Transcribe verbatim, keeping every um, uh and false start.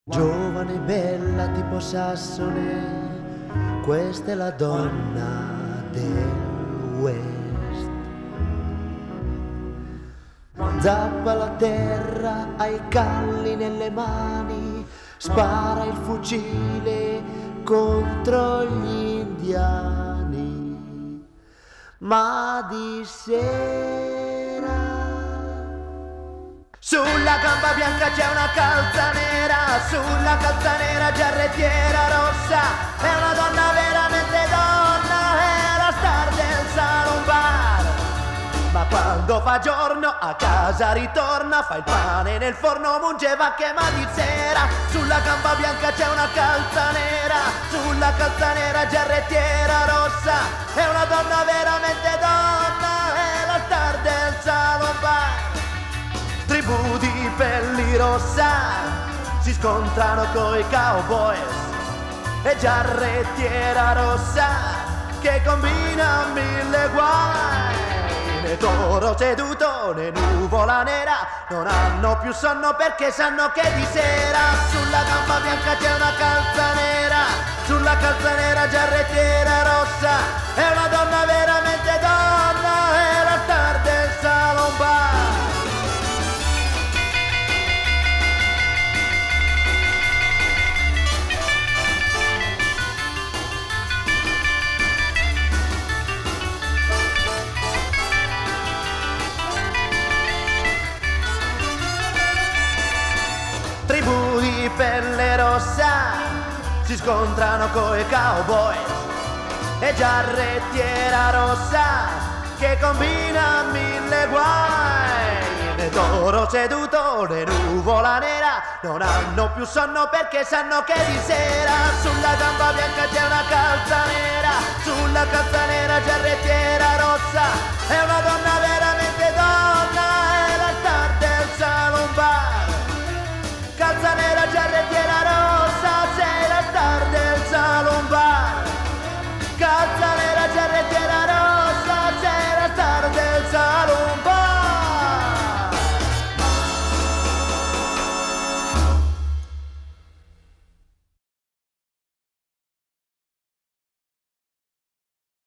Giovane, bella tipo Sassone, questa è la donna del West. Zappa la terra, ha i calli nelle mani, spara il fucile contro gli indiani. Ma di sera sulla gamba bianca c'è una calza nera, sulla calza nera giarrettiera rossa. È una donna veramente donna, è la star del salon bar. Ma quando fa giorno a casa ritorna, fa il pane nel forno, munge vacche, ma di sera sulla gamba bianca c'è una calza nera, sulla calza nera giarrettiera rossa. È una donna veramente donna, è la star del salon bar. Tribù di pelli rossa si scontrano coi cowboys e giarrettiera rossa che combina mille guai. Né toro seduto né nuvola nera non hanno più sonno perché sanno che di sera sulla gamba bianca c'è una calza nera, sulla calza nera giarrettiera rossa. È una donna veramente donna, è la star del salon bar. Tribù di pelle rossa si scontrano coi cowboys e giarrettiera rossa che combina mille guai. Né toro seduto né nuvola nera non hanno più sonno perché sanno che di sera sulla gamba bianca c'è una calza nera, sulla calza nera giarrettiera rossa. È una